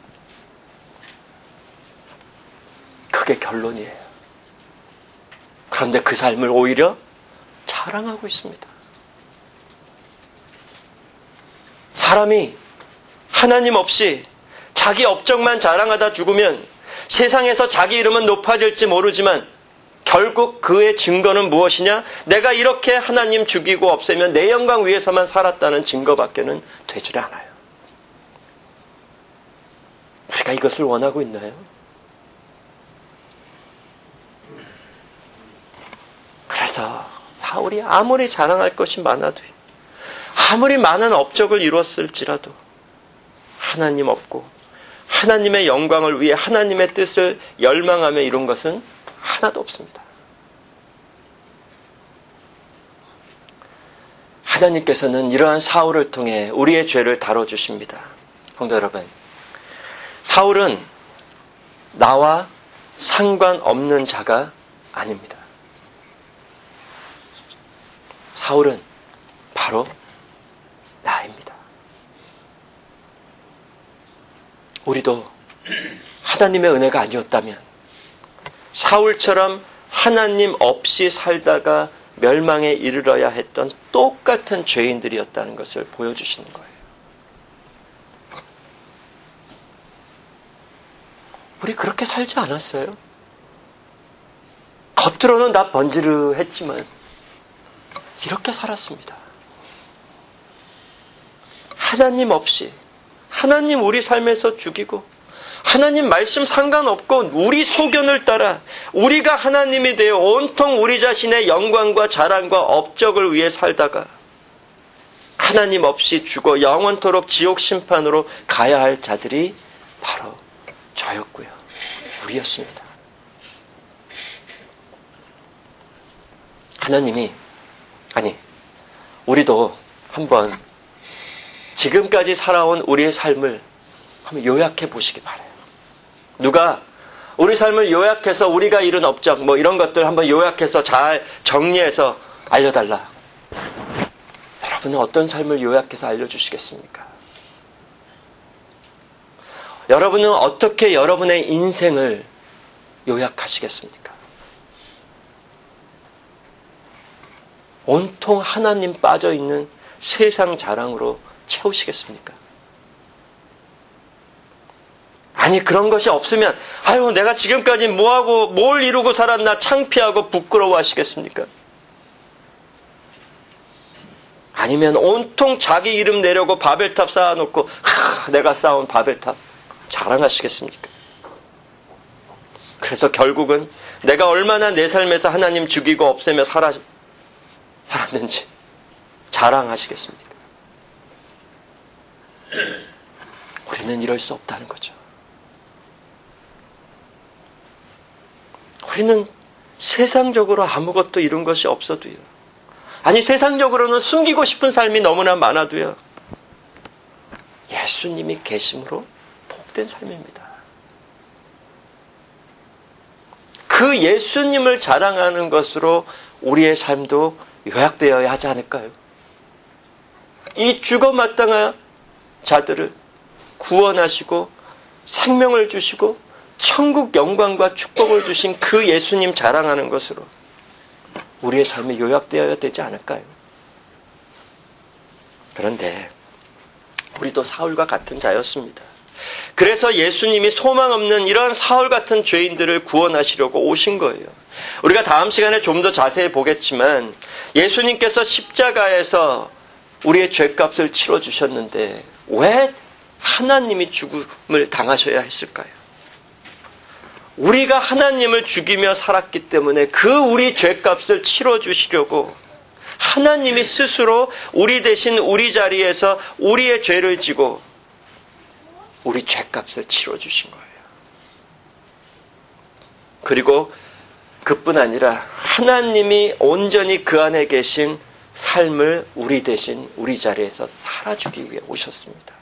그게 결론이에요. 그런데 그 삶을 오히려 자랑하고 있습니다. 사람이 하나님 없이 자기 업적만 자랑하다 죽으면 세상에서 자기 이름은 높아질지 모르지만 결국 그의 증거는 무엇이냐? 내가 이렇게 하나님 죽이고 없애면 내 영광 위해서만 살았다는 증거밖에는 되질 않아요. 우리가 이것을 원하고 있나요? 그래서 사울이 아무리 자랑할 것이 많아도 아무리 많은 업적을 이뤘을지라도 하나님 없고 하나님의 영광을 위해 하나님의 뜻을 열망하며 이룬 것은 하나도 없습니다. 하나님께서는 이러한 사울을 통해 우리의 죄를 다뤄주십니다. 성도 여러분, 사울은 나와 상관없는 자가 아닙니다. 사울은 바로 나입니다. 우리도 하나님의 은혜가 아니었다면 사울처럼 하나님 없이 살다가 멸망에 이르러야 했던 똑같은 죄인들이었다는 것을 보여주시는 거예요. 우리 그렇게 살지 않았어요? 겉으로는 다 번지르했지만 이렇게 살았습니다. 하나님 없이 하나님 우리 삶에서 죽이고 하나님 말씀 상관없고 우리 소견을 따라 우리가 하나님이 되어 온통 우리 자신의 영광과 자랑과 업적을 위해 살다가 하나님 없이 죽어 영원토록 지옥 심판으로 가야 할 자들이 바로 저였고요. 우리였습니다. 하나님이 아니 우리도 한번 지금까지 살아온 우리의 삶을 한번 요약해 보시기 바라요. 누가 우리 삶을 요약해서 우리가 이룬 업적 뭐 이런 것들 한번 요약해서 잘 정리해서 알려달라. 여러분은 어떤 삶을 요약해서 알려주시겠습니까? 여러분은 어떻게 여러분의 인생을 요약하시겠습니까? 온통 하나님 빠져있는 세상 자랑으로 채우시겠습니까? 아니 그런 것이 없으면 아유 내가 지금까지 뭐하고 뭘 이루고 살았나 창피하고 부끄러워 하시겠습니까? 아니면 온통 자기 이름 내려고 바벨탑 쌓아놓고 하, 내가 쌓은 바벨탑 자랑하시겠습니까? 그래서 결국은 내가 얼마나 내 삶에서 하나님 죽이고 없애며 살아, 살았는지 자랑하시겠습니까? 우리는 이럴 수 없다는 거죠. 우리는 세상적으로 아무것도 이룬 것이 없어도요. 아니 세상적으로는 숨기고 싶은 삶이 너무나 많아도요. 예수님이 계심으로 복된 삶입니다. 그 예수님을 자랑하는 것으로 우리의 삶도 요약되어야 하지 않을까요? 이 죽어 마땅한 자들을 구원하시고 생명을 주시고 천국 영광과 축복을 주신 그 예수님 자랑하는 것으로 우리의 삶이 요약되어야 되지 않을까요? 그런데 우리도 사울과 같은 자였습니다. 그래서 예수님이 소망 없는 이런 사울 같은 죄인들을 구원하시려고 오신 거예요. 우리가 다음 시간에 좀 더 자세히 보겠지만 예수님께서 십자가에서 우리의 죄값을 치러주셨는데 왜 하나님이 죽음을 당하셔야 했을까요? 우리가 하나님을 죽이며 살았기 때문에 그 우리 죄값을 치러주시려고 하나님이 스스로 우리 대신 우리 자리에서 우리의 죄를 지고 우리 죄값을 치러주신 거예요. 그리고 그뿐 아니라 하나님이 온전히 그 안에 계신 삶을 우리 대신 우리 자리에서 살아주기 위해 오셨습니다.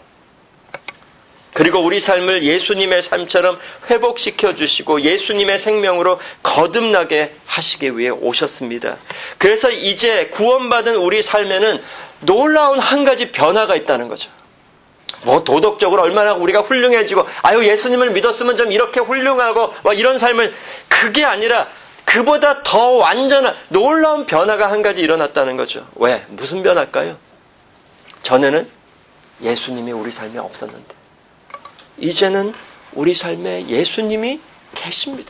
그리고 우리 삶을 예수님의 삶처럼 회복시켜 주시고 예수님의 생명으로 거듭나게 하시기 위해 오셨습니다. 그래서 이제 구원받은 우리 삶에는 놀라운 한 가지 변화가 있다는 거죠. 뭐 도덕적으로 얼마나 우리가 훌륭해지고 아유 예수님을 믿었으면 좀 이렇게 훌륭하고 뭐 이런 삶을 그게 아니라 그보다 더 완전한 놀라운 변화가 한 가지 일어났다는 거죠. 왜? 무슨 변화일까요? 전에는 예수님이 우리 삶에 없었는데 이제는 우리 삶에 예수님이 계십니다.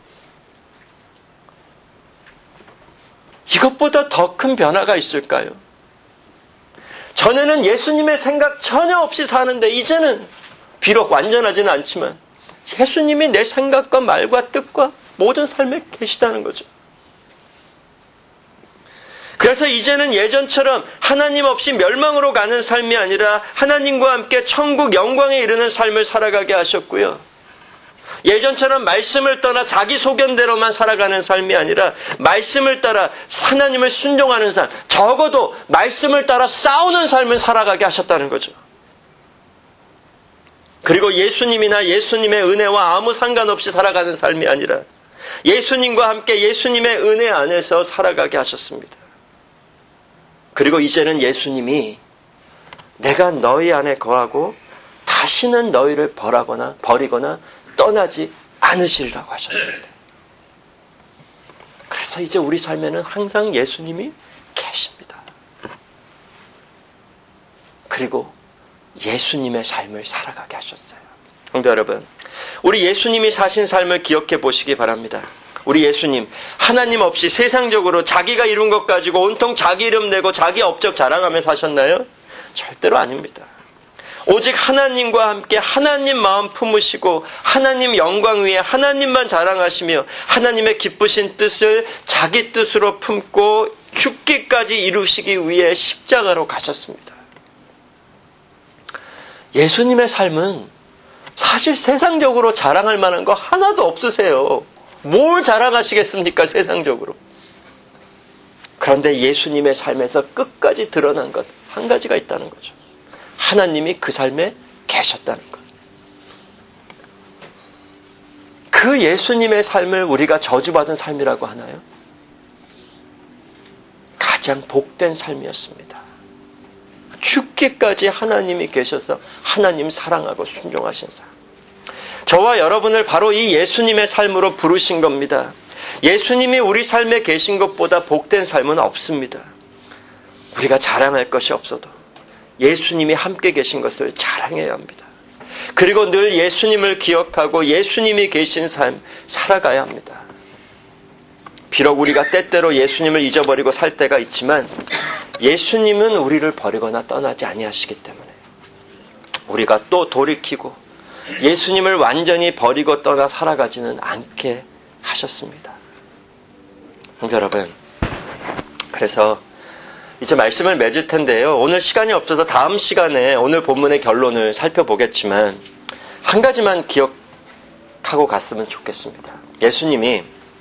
이것보다 더 큰 변화가 있을까요? 전에는 예수님의 생각 전혀 없이 사는데 이제는 비록 완전하지는 않지만 예수님이 내 생각과 말과 뜻과 모든 삶에 계시다는 거죠. 그래서 이제는 예전처럼 하나님 없이 멸망으로 가는 삶이 아니라 하나님과 함께 천국 영광에 이르는 삶을 살아가게 하셨고요. 예전처럼 말씀을 떠나 자기 소견대로만 살아가는 삶이 아니라 말씀을 따라 하나님을 순종하는 삶, 적어도 말씀을 따라 싸우는 삶을 살아가게 하셨다는 거죠. 그리고 예수님이나 예수님의 은혜와 아무 상관없이 살아가는 삶이 아니라 예수님과 함께 예수님의 은혜 안에서 살아가게 하셨습니다. 그리고 이제는 예수님이 내가 너희 안에 거하고 다시는 너희를 벌하거나 버리거나 떠나지 않으시리라고 하셨습니다. 그래서 이제 우리 삶에는 항상 예수님이 계십니다. 그리고 예수님의 삶을 살아가게 하셨어요. 성도 여러분, 우리 예수님이 사신 삶을 기억해 보시기 바랍니다. 우리 예수님, 하나님 없이 세상적으로 자기가 이룬 것 가지고 온통 자기 이름 내고 자기 업적 자랑하며 사셨나요? 절대로 아닙니다. 오직 하나님과 함께 하나님 마음 품으시고 하나님 영광 위에 하나님만 자랑하시며 하나님의 기쁘신 뜻을 자기 뜻으로 품고 죽기까지 이루시기 위해 십자가로 가셨습니다. 예수님의 삶은 사실 세상적으로 자랑할 만한 거 하나도 없으세요. 뭘 자랑하시겠습니까, 세상적으로. 그런데 예수님의 삶에서 끝까지 드러난 것 한 가지가 있다는 거죠. 하나님이 그 삶에 계셨다는 것. 그 예수님의 삶을 우리가 저주받은 삶이라고 하나요? 가장 복된 삶이었습니다. 죽기까지 하나님이 계셔서 하나님 사랑하고 순종하신 삶. 저와 여러분을 바로 이 예수님의 삶으로 부르신 겁니다. 예수님이 우리 삶에 계신 것보다 복된 삶은 없습니다. 우리가 자랑할 것이 없어도 예수님이 함께 계신 것을 자랑해야 합니다. 그리고 늘 예수님을 기억하고 예수님이 계신 삶 살아가야 합니다. 비록 우리가 때때로 예수님을 잊어버리고 살 때가 있지만 예수님은 우리를 버리거나 떠나지 아니하시기 때문에 우리가 또 돌이키고 예수님을 완전히 버리고 떠나 살아가지는 않게 하셨습니다. 여러분, 그래서 이제 말씀을 맺을 텐데요. 오늘 시간이 없어서 다음 시간에 오늘 본문의 결론을 살펴보겠지만 한 가지만 기억하고 갔으면 좋겠습니다. 예수님이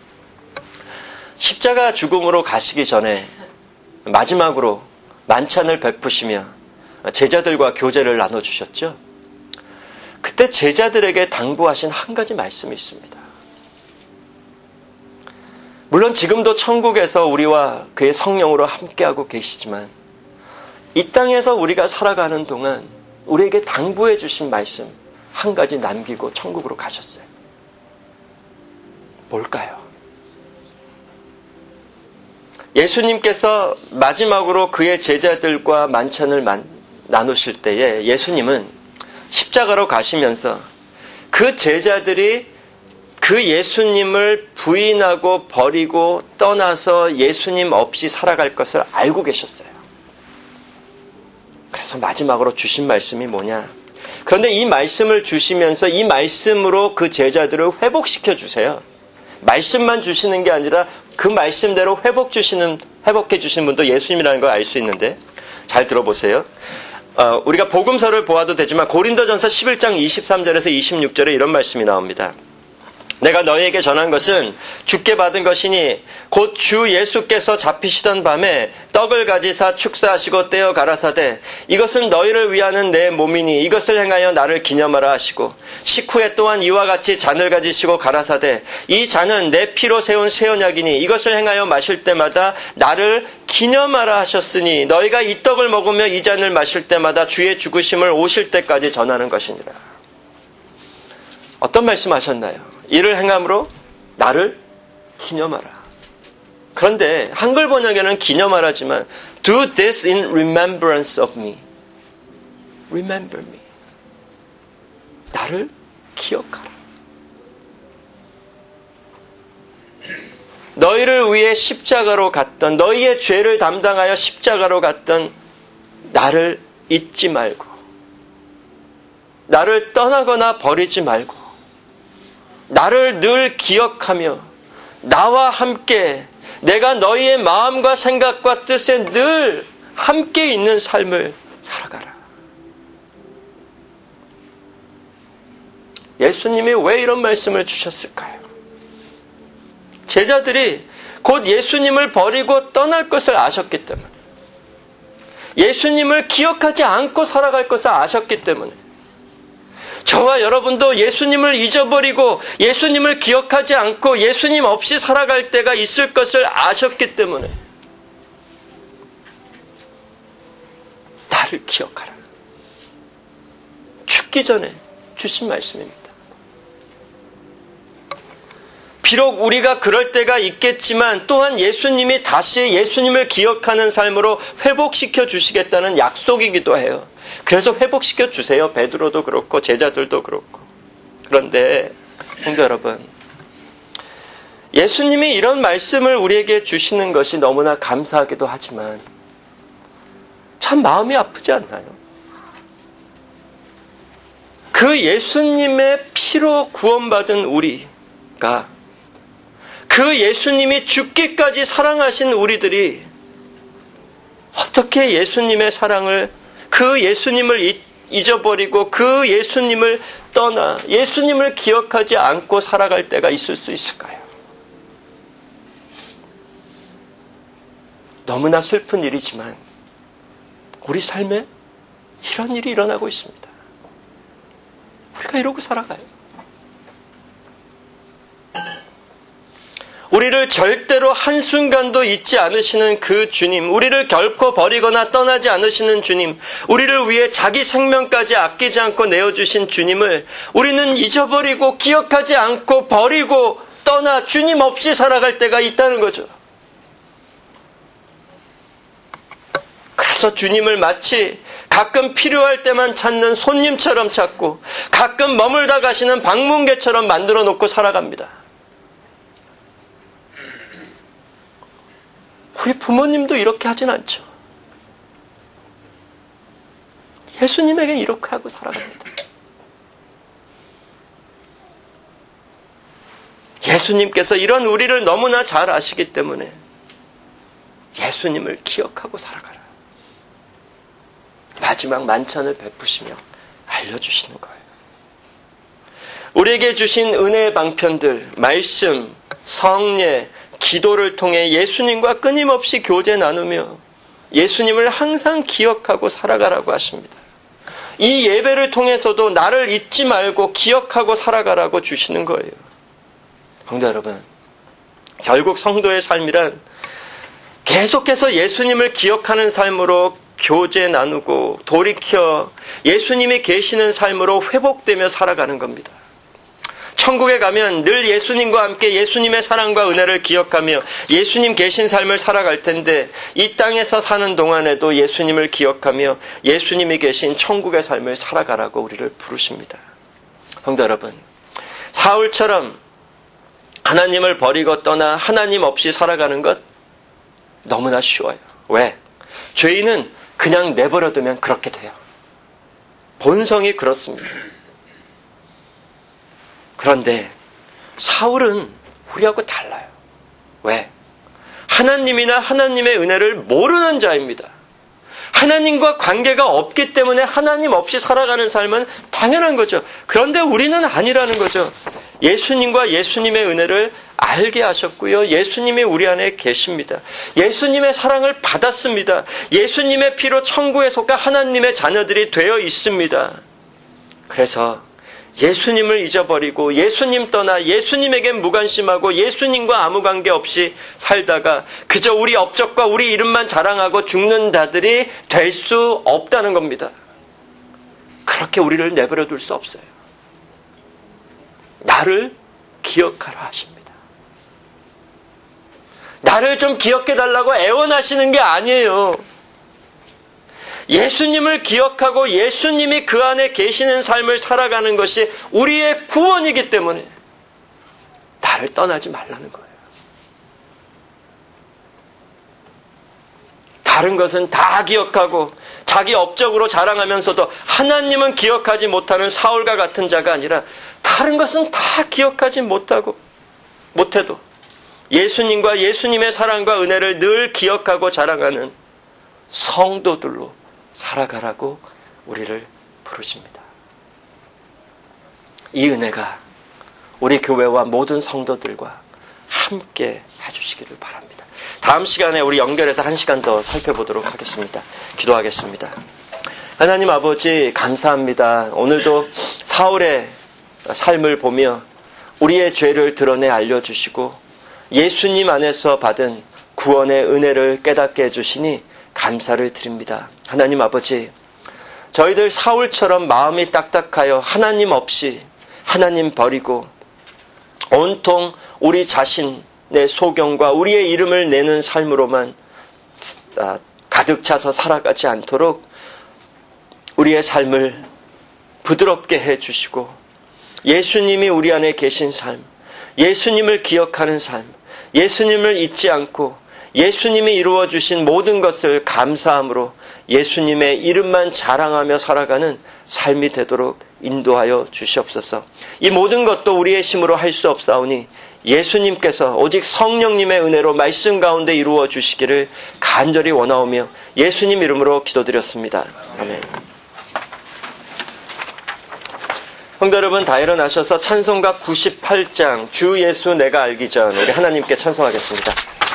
십자가 죽음으로 가시기 전에 마지막으로 만찬을 베푸시며 제자들과 교제를 나눠주셨죠. 그때 제자들에게 당부하신 한 가지 말씀이 있습니다. 물론 지금도 천국에서 우리와 그의 성령으로 함께하고 계시지만 이 땅에서 우리가 살아가는 동안 우리에게 당부해 주신 말씀 한 가지 남기고 천국으로 가셨어요. 뭘까요? 예수님께서 마지막으로 그의 제자들과 만찬을 나누실 때에 예수님은 십자가로 가시면서 그 제자들이 그 예수님을 부인하고 버리고 떠나서 예수님 없이 살아갈 것을 알고 계셨어요. 그래서 마지막으로 주신 말씀이 뭐냐? 그런데 이 말씀을 주시면서 이 말씀으로 그 제자들을 회복시켜 주세요. 말씀만 주시는 게 아니라 그 말씀대로 회복 주시는, 회복해 주시는 분도 예수님이라는 걸 알 수 있는데, 잘 들어보세요. 어, 우리가 복음서를 보아도 되지만 고린도전서 십일 장 이십삼 절에서 이십육 절에 이런 말씀이 나옵니다. 내가 너희에게 전한 것은 주께 받은 것이니 곧 주 예수께서 잡히시던 밤에 떡을 가지사 축사하시고 떼어 가라사대 이것은 너희를 위하는 내 몸이니 이것을 행하여 나를 기념하라 하시고 식후에 또한 이와 같이 잔을 가지시고 가라사대 이 잔은 내 피로 세운 새 언약이니 이것을 행하여 마실 때마다 나를 기념하라 하셨으니 너희가 이 떡을 먹으며 이 잔을 마실 때마다 주의 죽으심을 오실 때까지 전하는 것이니라. 어떤 말씀하셨나요? 이를 행함으로 나를 기념하라. 그런데 한글 번역에는 기념하라지만 do this in remembrance of me. Remember me. 나를 기억하라. 너희를 위해 십자가로 갔던 너희의 죄를 담당하여 십자가로 갔던 나를 잊지 말고 나를 떠나거나 버리지 말고 나를 늘 기억하며 나와 함께 내가 너희의 마음과 생각과 뜻에 늘 함께 있는 삶을 살아가라. 예수님이 왜 이런 말씀을 주셨을까요? 제자들이 곧 예수님을 버리고 떠날 것을 아셨기 때문에 예수님을 기억하지 않고 살아갈 것을 아셨기 때문에 저와 여러분도 예수님을 잊어버리고 예수님을 기억하지 않고 예수님 없이 살아갈 때가 있을 것을 아셨기 때문에 나를 기억하라. 죽기 전에 주신 말씀입니다. 비록 우리가 그럴 때가 있겠지만 또한 예수님이 다시 예수님을 기억하는 삶으로 회복시켜 주시겠다는 약속이기도 해요. 그래서 회복시켜 주세요. 베드로도 그렇고 제자들도 그렇고. 그런데 성도 여러분, 예수님이 이런 말씀을 우리에게 주시는 것이 너무나 감사하기도 하지만 참 마음이 아프지 않나요? 그 예수님의 피로 구원받은 우리가 그 예수님이 죽기까지 사랑하신 우리들이 어떻게 예수님의 사랑을 그 예수님을 잊어버리고 그 예수님을 떠나 예수님을 기억하지 않고 살아갈 때가 있을 수 있을까요? 너무나 슬픈 일이지만 우리 삶에 이런 일이 일어나고 있습니다. 우리가 이러고 살아가요. 우리를 절대로 한순간도 잊지 않으시는 그 주님, 우리를 결코 버리거나 떠나지 않으시는 주님, 우리를 위해 자기 생명까지 아끼지 않고 내어주신 주님을 우리는 잊어버리고 기억하지 않고 버리고 떠나 주님 없이 살아갈 때가 있다는 거죠. 그래서 주님을 마치 가끔 필요할 때만 찾는 손님처럼 찾고 가끔 머물다 가시는 방문객처럼 만들어 놓고 살아갑니다. 우리 부모님도 이렇게 하진 않죠. 예수님에게 이렇게 하고 살아갑니다. 예수님께서 이런 우리를 너무나 잘 아시기 때문에 예수님을 기억하고 살아가라. 마지막 만찬을 베푸시며 알려주시는 거예요. 우리에게 주신 은혜의 방편들, 말씀, 성례, 기도를 통해 예수님과 끊임없이 교제 나누며 예수님을 항상 기억하고 살아가라고 하십니다. 이 예배를 통해서도 나를 잊지 말고 기억하고 살아가라고 주시는 거예요. 성도 여러분, 결국 성도의 삶이란 계속해서 예수님을 기억하는 삶으로 교제 나누고 돌이켜 예수님이 계시는 삶으로 회복되며 살아가는 겁니다. 천국에 가면 늘 예수님과 함께 예수님의 사랑과 은혜를 기억하며 예수님 계신 삶을 살아갈 텐데 이 땅에서 사는 동안에도 예수님을 기억하며 예수님이 계신 천국의 삶을 살아가라고 우리를 부르십니다. 성도 여러분, 사울처럼 하나님을 버리고 떠나 하나님 없이 살아가는 것 너무나 쉬워요. 왜? 죄인은 그냥 내버려두면 그렇게 돼요. 본성이 그렇습니다. 그런데 사울은 우리하고 달라요. 왜? 하나님이나 하나님의 은혜를 모르는 자입니다. 하나님과 관계가 없기 때문에 하나님 없이 살아가는 삶은 당연한 거죠. 그런데 우리는 아니라는 거죠. 예수님과 예수님의 은혜를 알게 하셨고요. 예수님이 우리 안에 계십니다. 예수님의 사랑을 받았습니다. 예수님의 피로 천국에 속한 하나님의 자녀들이 되어 있습니다. 그래서 예수님을 잊어버리고 예수님 떠나 예수님에게 무관심하고 예수님과 아무 관계 없이 살다가 그저 우리 업적과 우리 이름만 자랑하고 죽는 자들이 될 수 없다는 겁니다. 그렇게 우리를 내버려 둘 수 없어요. 나를 기억하라 하십니다. 나를 좀 기억해달라고 애원하시는 게 아니에요. 예수님을 기억하고 예수님이 그 안에 계시는 삶을 살아가는 것이 우리의 구원이기 때문에 나를 떠나지 말라는 거예요. 다른 것은 다 기억하고 자기 업적으로 자랑하면서도 하나님은 기억하지 못하는 사울과 같은 자가 아니라 다른 것은 다 기억하지 못하고 못해도 예수님과 예수님의 사랑과 은혜를 늘 기억하고 자랑하는 성도들로 살아가라고 우리를 부르십니다. 이 은혜가 우리 교회와 모든 성도들과 함께 해주시기를 바랍니다. 다음 시간에 우리 연결해서 한 시간 더 살펴보도록 하겠습니다. 기도하겠습니다. 하나님 아버지 감사합니다. 오늘도 사울의 삶을 보며 우리의 죄를 드러내 알려주시고 예수님 안에서 받은 구원의 은혜를 깨닫게 해주시니 감사를 드립니다. 하나님 아버지, 저희들 사울처럼 마음이 딱딱하여 하나님 없이 하나님 버리고 온통 우리 자신의 소경과 우리의 이름을 내는 삶으로만 가득 차서 살아가지 않도록 우리의 삶을 부드럽게 해주시고 예수님이 우리 안에 계신 삶, 예수님을 기억하는 삶, 예수님을 잊지 않고 예수님이 이루어주신 모든 것을 감사함으로 예수님의 이름만 자랑하며 살아가는 삶이 되도록 인도하여 주시옵소서. 이 모든 것도 우리의 힘으로 할 수 없사오니 예수님께서 오직 성령님의 은혜로 말씀 가운데 이루어 주시기를 간절히 원하오며 예수님 이름으로 기도드렸습니다. 아멘. 성도 여러분 다 일어나셔서 찬송가 구십팔 장 주 예수 내가 알기 전 우리 하나님께 찬송하겠습니다.